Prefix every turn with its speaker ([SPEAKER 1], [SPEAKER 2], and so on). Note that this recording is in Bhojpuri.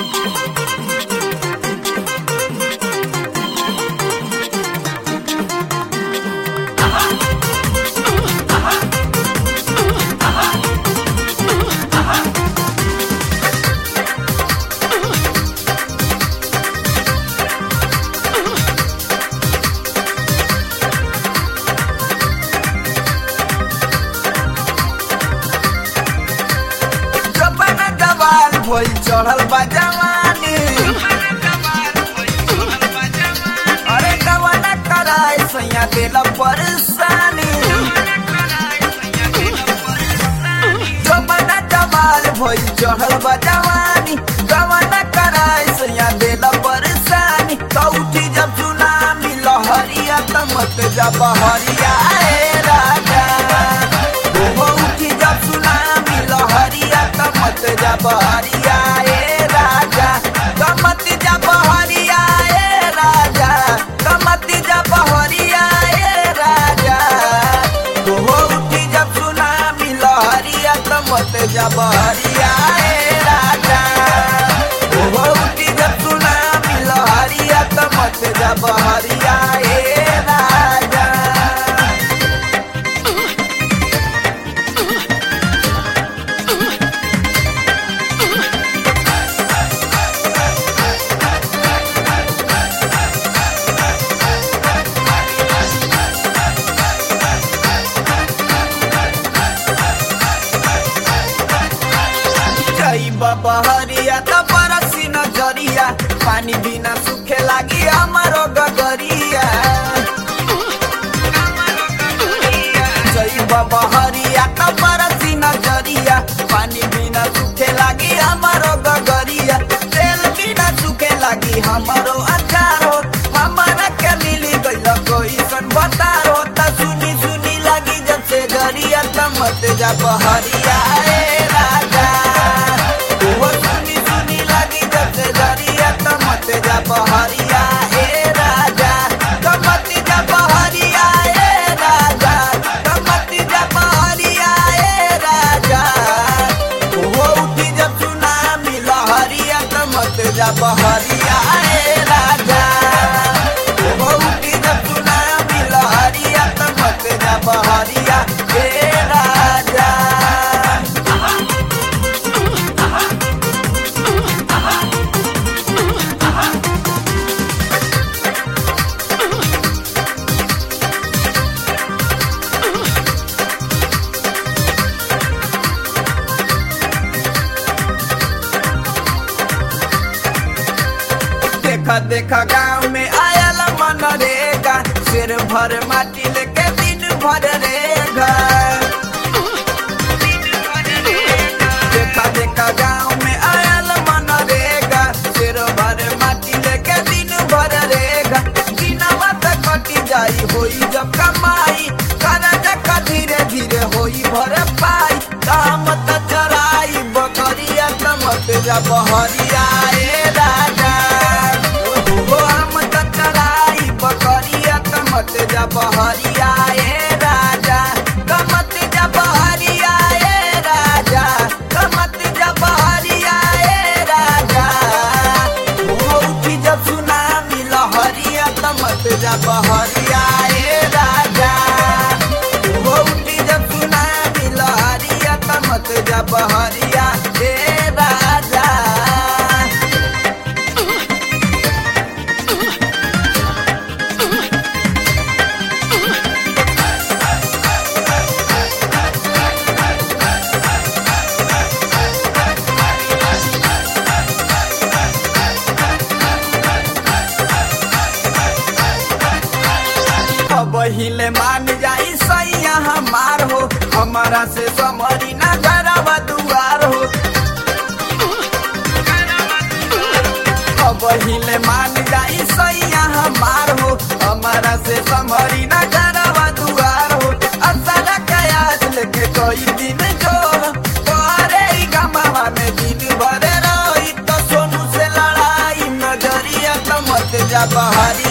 [SPEAKER 1] भोई चढ़ल बा जवानी अरे कवना कराए सैया देला परेशानी जमाना जमाल भोई चढ़ल बा जवानी कवना कराए सैया देला परेशानी कौठी जब सुनामी लहरिया त मत जा बहरिया राजा उठी जब सुनामी लहरिया त मत जा बहरिया राजा कमत जा बहरिया राजा कमत जा बहरिया राजा उठी जब सुनामी लहरिया त मत जा बहरिया राजा उठी जब सुनामी लहरिया त मत जा बहरिया राजा। बहरिया त बरसी नजरिया पानी बिना सूखे लागी हमारो गगरिया बहरिया त बरसी नजरिया पानी बिना सूखे लागी हमारो गगरिया तेल बिना सूखे लागी हमारो अचार हो हमारा के मिली गइल कोई सन बतार हो त सुनी सुनी लागी जब से गरिया त मत जा बहरिया राजा सुनी सुनी लगी जब से दरिया त मत जा बहरिया राजा कमत जा बहरिया राजा कमत जा बहरिया राजा उठी जब सुनामी लहरिया त मत जा बहरिया राजा उठी जब सुनामी लहरिया त मत जा बहरिया राजा। देखा देखा गाँव में आयल मनरेगा सिर भर माटी लेके दिन भर रेगा देखा देखा गाँव में आयल मनरेगा सिर भर माटी लेके दिन भर रेगा दिनवा तक कटी जाई होई जब कमाई करजा का धीरे धीरे होई भर पाई काम त चराई बकरिया त मत जा बहरिया राजा बकरिया कमत जा बहरिया राजा कमत जा बहरिया राजा कमत जा बहरिया राजा उठी जब सुनामी लहरिया कमत जा बहरिया राजा उठी जब सुनामी लहरिया कमत जा बहरिया राजा। पहिले मान जाई सैया हमार हो हमारा से समरी ना घरवा दुआर हो पहिले मान जाई सैया हमार हो हमारा से समरी ना घरवा दुआर हो असर कयास लेके कोई दिन जो तोरे गमावा में दिन भर रही तो सोनू से लड़ाई नजरिया तो मत जा बहरी